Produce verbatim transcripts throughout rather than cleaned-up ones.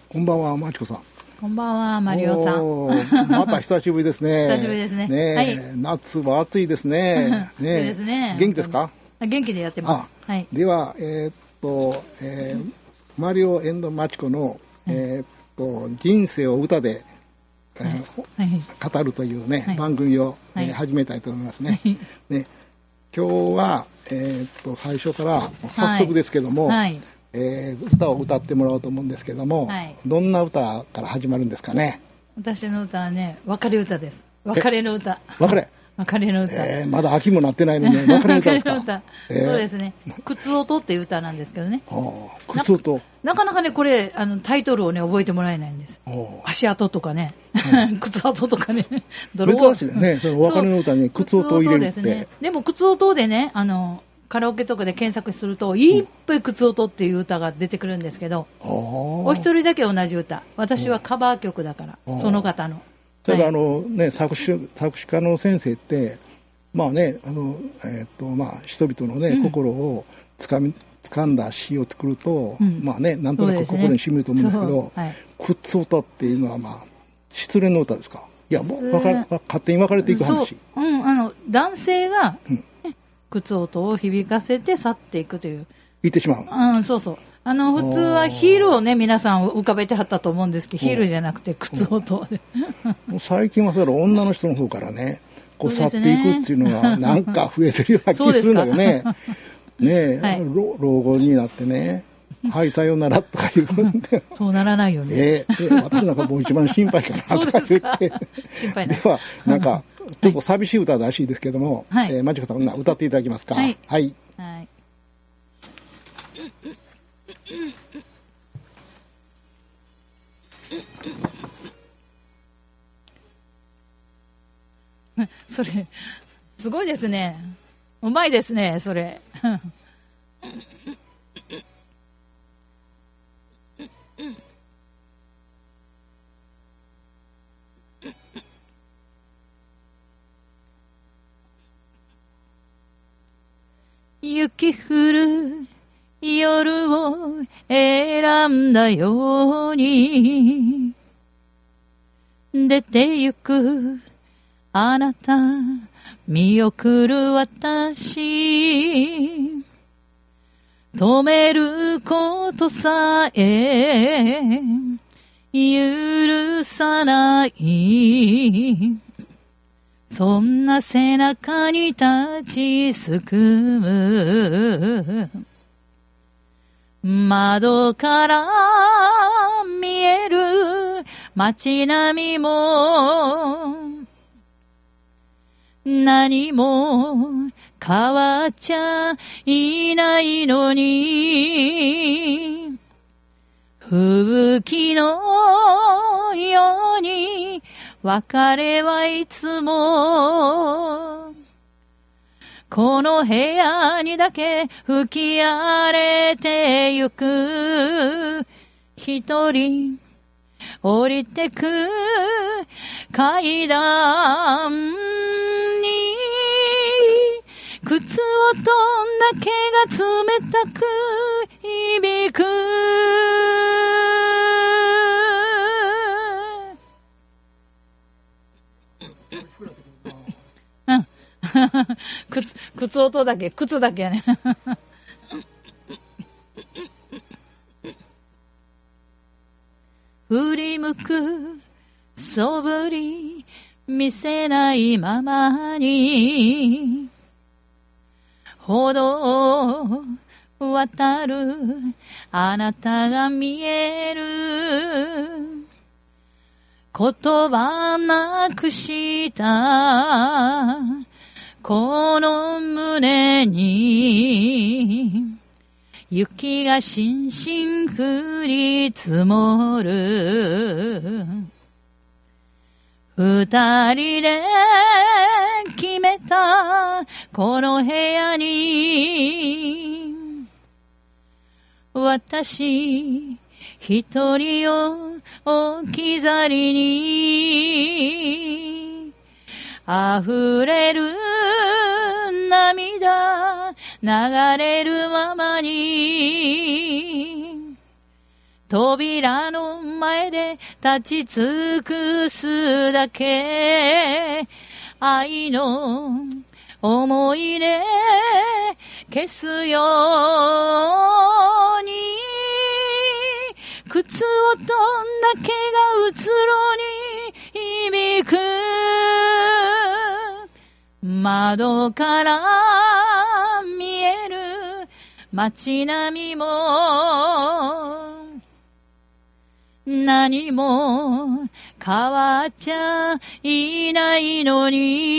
こんばんは、まちこさん。 こんばんは、マリオさん。 また久しぶりですね。 久しぶりですね。 ね、はい、夏は暑いですね。ねそうですね。 元気ですか？ 元気でやってます。はい、 では、えー、っと、えー、マリオ&マチコの、えー、っと人生を歌で、えーはい、語るというね、はい、番組を、えー、始めたいと思いますね。はい、ね、今日は、えー、っと最初から早速ですけども。はいはい、えー、歌を歌ってもらおうと思うんですけども、はい、どんな歌から始まるんですかね？ 私の歌はね、別れ歌です。別れの歌。 別れ。 別れの歌。 えー、まだ秋もなってないのに別れの歌ですか？ 歌、えー、そうですね。靴音っていう歌なんですけどね。 靴音。 なかなかね、これあのタイトルをね覚えてもらえないんです。足跡とかね、靴跡とかね。 珍しいですね。その別れの歌に靴音を入れるって。ですね。 でも靴音でね、あの。カラオケとかで検索するといっぱい靴音っていう歌が出てくるんですけど、うん、お一人だけ同じ歌。私はカバー曲だから、その方の。 ただ、はい、あのね、作詞作詞家の先生ってまあね、あのえー、っとまあ人々のね、うん、心をつかみ掴んだ詩を作ると、うん、まあね、なんとなく心に染みると思うんですけど、はい、靴音っていうのはまあ失恋の歌ですか？いや、もう分か勝手に別れていく話。 そう、うん、あの男性が、うん靴音を響かせて去っていくという。 言ってしまう。 うん、そうそう。あの、普通はヒールをね、皆さん浮かべてはったと思うんですけど、ヒールじゃなくて靴音で。 もう最近はそれ女の人の方からね、こう去っていくっていうのがなんか増えてるような気がするんだよね。ねえ、はい、老後になってね、はい、さようならとか言うんで。 そうならないよね。 えー、えー、私なんかもう一番心配かなとか言って。 心配ない。 では、なんか、ちょっと寂しい歌らしいですけども、はい、えー、まちこさん、歌っていただけますか？はい。はい。はい、 それ、すごいですね。うまいですね、それ。雪降る夜を選んだように出てゆくあなた見送る私止めることさえ許さないそんな背中に立ちすくむ窓から見える街並みも何も変わっちゃいないのに吹雪のように別れはいつもこの部屋にだけ吹き荒れてゆく一人降りてく階段に靴音だけが冷たく響くうん靴、靴音だけ、靴だけやね。振り向く、そぶり、見せないままに、歩道を渡る、あなたが見える。言葉なくしたこの胸に雪がしんしん降り積もる二人で決めたこの部屋に私一人を置き去りに溢れる涙流れるままに扉の前で立ち尽くすだけ、愛の思い出消すように、靴音だけがうつろに響く、窓から見える街並みも何も変わっちゃいないの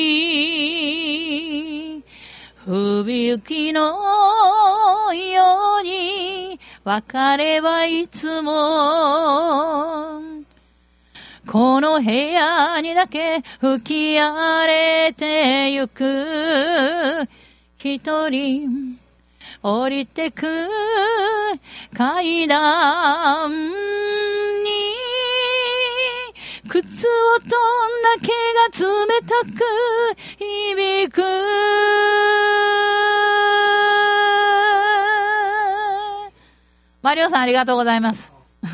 に、吹雪のように別れはいつもこの部屋にだけ吹き荒れてゆく、一人降りてく階段に靴音だけが冷たく響く。マリオさんありがとうございます。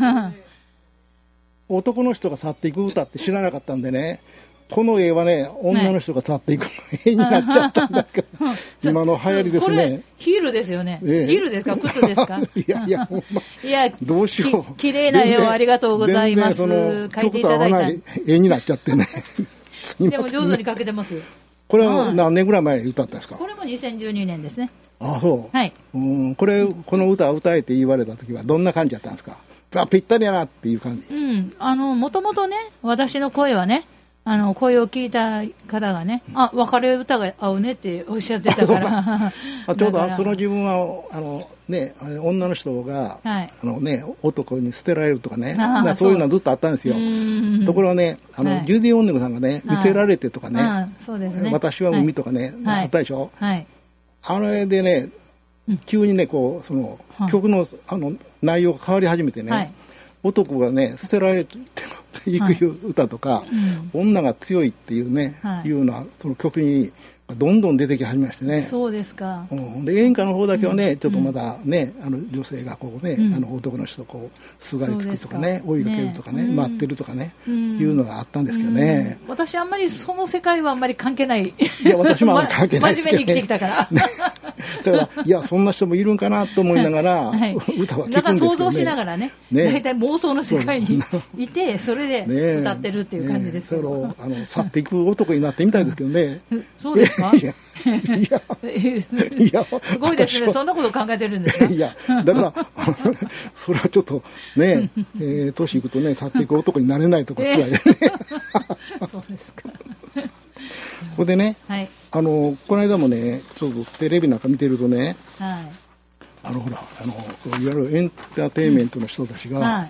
男の人が去っていく歌って知らなかったんでね、この絵はね、女の人が去っていく絵になっちゃったんですけど、今の流行りですね。これヒールですよね。ええ、ヒールですか、靴ですか。 いやいや、ほんま、 いや、 どうしよう。 きれいな絵をありがとうございます。描いていただいた。 絵になっちゃってね。 でも上手に描けてます。 これは何年ぐらい前に歌ったんですか。 これもにせんじゅうにねんですね。 ああ、そう。 はい。 うん、これ、この歌を歌えって言われた時はどんな感じだったんですか。あ、ぴったりやなっていう感じ。 うん、あの、もともとね、私の声はね、あの、声を聞いた方がね、あ、別れ歌が合うねっておっしゃってたから。 あ、ちょうどその自分は、あの、ね、女の人が、はい、あのね、男に捨てられるとかね、そういうのはずっとあったんですよ。ところがね、あの、はい、ジュディ・オンネグさんがね、見せられてとかね、 そうですね、 私は海とかね、はい、あったでしょ。はい、あの絵でね、急にね、こう、その、曲の、あの、内容が変わり始めてね、はい、男がね、捨てられていく歌とか、はい、うん、女が強いっていうね、はい、いうような、その曲に、どんどん出てき始めましてね。 そうですか。 うん、で演歌の方だけはね、うん、ちょっとまだね、あの女性がこうね、うん、あの男の人をこうすがりつくとかね、追いかけるとかね、ね、待ってるとかね、うん、いうのがあったんですけどね。 うん、私あんまりその世界はあんまり関係ない。 いや私もあんまり関係ないですけど、ね、真面目に生きてきたから。 ね、だからいやそんな人もいるんかなと思いながら、はい、歌は聞くんですけどね。 だから想像しながらね、大体、ね、妄想の世界にいてそれで歌ってるっていう感じですけど。 ねね、それをあの去っていく男になってみたいですけどね。 そうですか。 いやいやすごいですね。そんなこと考えてるんですか。 いやだからそれはちょっとね、えー、年いくとね去っていく男になれないとか辛いよね。 そうですか。 ここでね、はい、あのこの間もねちょっとテレビなんか見てるとね、はい、あのほらあのいわゆるエンターテインメントの人たちが、うん、はい、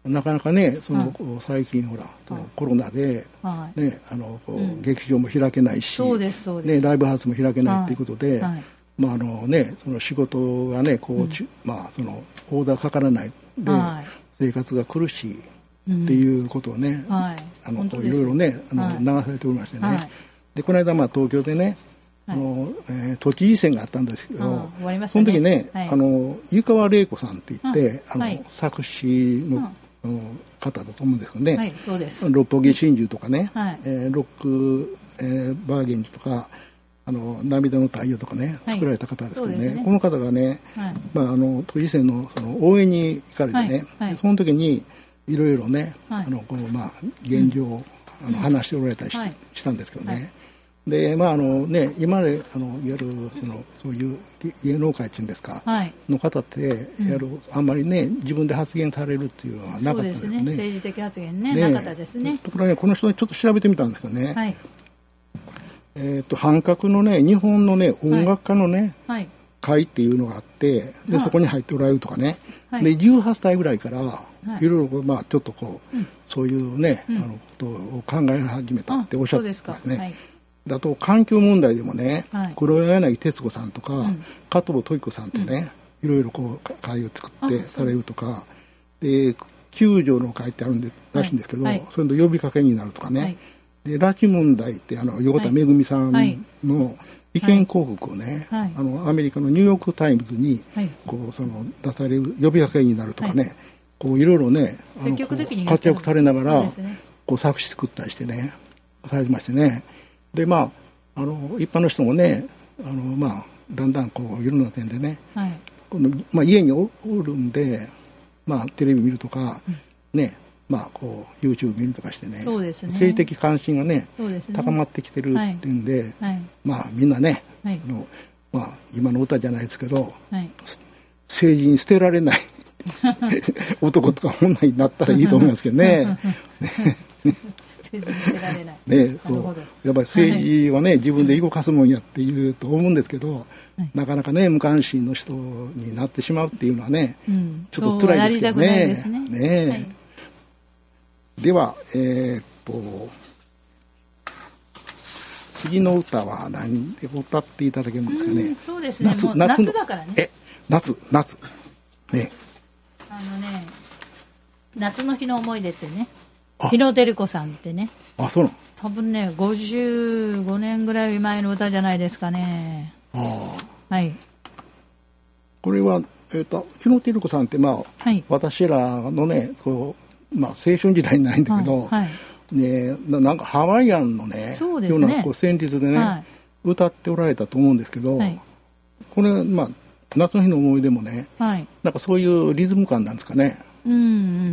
なかなかね、その、はい、最近ほら、そのコロナで、はい、ね、あのこう、うん、劇場も開けないし、 そうですそうです、 ね、ライブハウスも開けないっていうことで、はい、まああのね、その仕事がね、こう、うん、まあそのオーダーかからないで、はい、生活が苦しいっていうことをね、うん、はい、あのこういろいろね、あの、はい、流されておりましてね、はい、でこの間まあ東京でね。あのえー、都知事選があったんですけど、ね、その時ね、はい、あの湯川玲子さんって言って、あの、はい、作詞の、うん、方だと思うんですけどね、はい、そうです。六本木真珠とかね、はい、えー、ロック、えー、バーゲンジとかあの涙の太陽とかね、作られた方ですけど ね,、はい、ねこの方がね、はい、まあ、あの都知事選 の, その応援に行かれてね、はいはい、その時にいろいろね、はい、あのこのまあ現状を、うん、あの話しておられたり し,、はい、したんですけどね、はい、でまああのね、今まであのいわゆるそのそういう芸能界っていうんですか、はい、の方ってやる、うん、あんまりね自分で発言されるっていうのはなかったですね。そうですね、政治的発言 ね, ねなかったですね。 ところがね、この人にちょっと調べてみたんですけどね、はい、えー、と半角のね日本のね音楽家のね、はいはい、会っていうのがあってで、そこに入っておられるとかね、はい、でじゅうはっさいぐらいから、はい、いろいろまあちょっとこう、うん、そういうね、うん、あのことを考え始めたっておっしゃってますね。だと環境問題でもね、はい、黒柳徹子さんとか、うん、加藤登紀子さんとね、うん、いろいろこう会を作ってされるとかで救助の会ってあるんでらしいんですけど、はいはい、それの呼びかけになるとかね、はい、で拉致問題ってあの横田めぐみさんの意見広告をね、はいはい、あのアメリカのニューヨークタイムズにこうその出される呼びかけになるとかね、はい、 こういろいろね、あの積極的に活躍されながら、 そうですね、 こう作詞作ったりしてね、されてましてね。で、まあ、あの一般の人もね、あのまあ、だんだんこういろんな点でね、はい、このまあ、家におるんで、まあ、テレビ見るとか、うん、ね、まあ、こう YouTube 見るとかしてね、 そうですね、 性的関心がね、 そうですね、 高まってきてるっていうんで、 はいはい、 まあ、みんなね、はい、あのまあ、今の歌じゃないですけど、はい、政治に捨てられない男とか女になったらいいと思いますけどね。ね、そうやっぱり政治はね、自分で動かすもんやっていうと思うんですけど、はい、なかなかね無関心の人になってしまうっていうのはね、うん、ちょっと辛いですけどね。で, ねね、はい、では、えー、っと次の歌は何で歌っていただけますかね。うん、 そうですね、夏、夏, 夏だからね。 え夏夏ね、 あのね、夏の日の思い出ってね、日野照子さんってね、 あ、そうなの。 多分ねごじゅうごねんぐらい前の歌じゃないですかね。 あ、 はい、 これは、えー、と日野照子さんって、まあはい、私らのねこう、まあ、青春時代にないんだけど、はいはい、ね、な, なんかハワイアンのね、そうですね、ようなこう旋律でね、はい、歌っておられたと思うんですけど、はい、これ、まあ、夏の日の思い出もね、はい、なんかそういうリズム感なんですかね。 うんうん、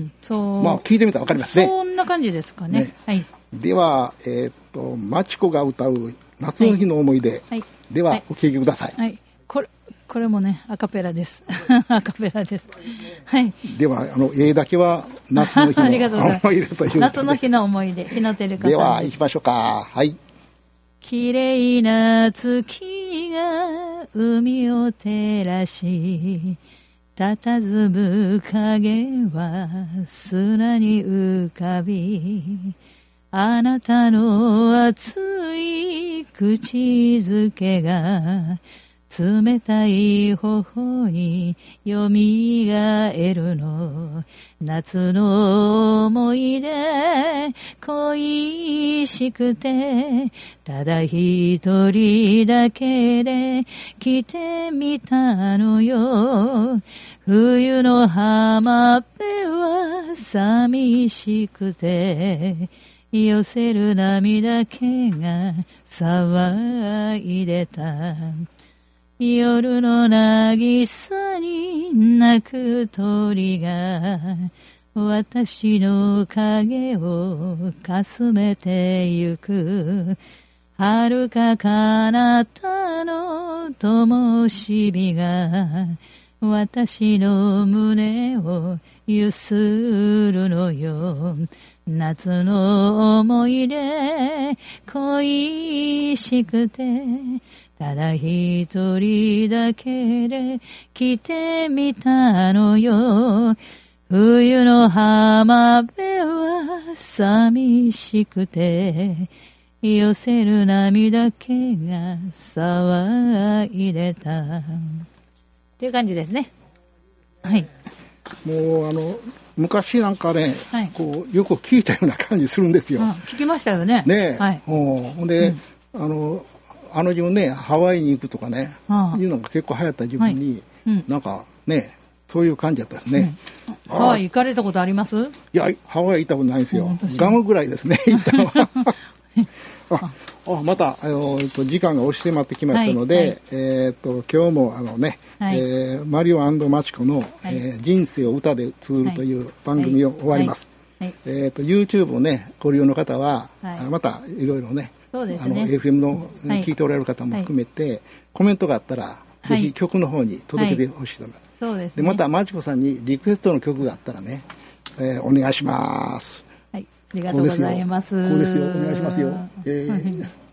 そう、 まあ、聞いてみたら分かりますね。 そんな感じですかね。ね、はい、 では、えー、とマチコが歌う夏の日の思い出、はいはい、では、はい、お聴きください。 はい、これこれもねアカペラですアカペラです。はい、 ではあの絵だけは夏の日の思い出という夏の日の思い出、日野照子さんです。 では行きましょうか。はい。 綺麗な月が海を照らし、佇む影は砂に浮かび、あなたの熱い口づけが冷たい頬によみがえるの。夏の思い出恋しくて、ただ一人だけで来てみたのよ。冬の浜辺は寂しくて、寄せる涙気が騒いでた。夜の渚に鳴く鳥が私の影をかすめてゆく。遥か彼方の灯火が私の胸をゆするのよ。夏の思い出恋しくて、ただ一人だけで来てみたのよ。冬の浜辺は寂しくて、寄せる涙気が騒いでたっていう感じですね。はい。 もうあの昔なんかね、はい、こうよく聞いたような感じするんですよ。 あ、聞きましたよね。 ねえ、 はい、 ほんで、うん、あのあの自分ねハワイに行くとかね、ああいうのが結構流行った自分に、はい、うん、なんかねそういう感じだったですね。 うん、ハワイ行かれたことあります？いや、ハワイ行ったことないんですよ。ガムぐらいですね行ったのは。ああ、また、あの時間が押してまってきましたので、はいはい、えー、と今日もあのね、はい、えー、マリオ&マチコの、はい、えー、人生を歌で綴るという番組を終わります。はいはいはい、えー、と YouTube をねご利用の方は、はい、またいろいろね、そうですね、あの エフエム の聞いておられる方も含めて、はい、コメントがあったら、はい、ぜひ曲の方に届けてほしいと思います。はい、そうですね、でまたマチコさんにリクエストの曲があったらね、えー、お願いします。 はい、ありがとうございます。 こうですよ、こうですよ、お願いしますよ。えー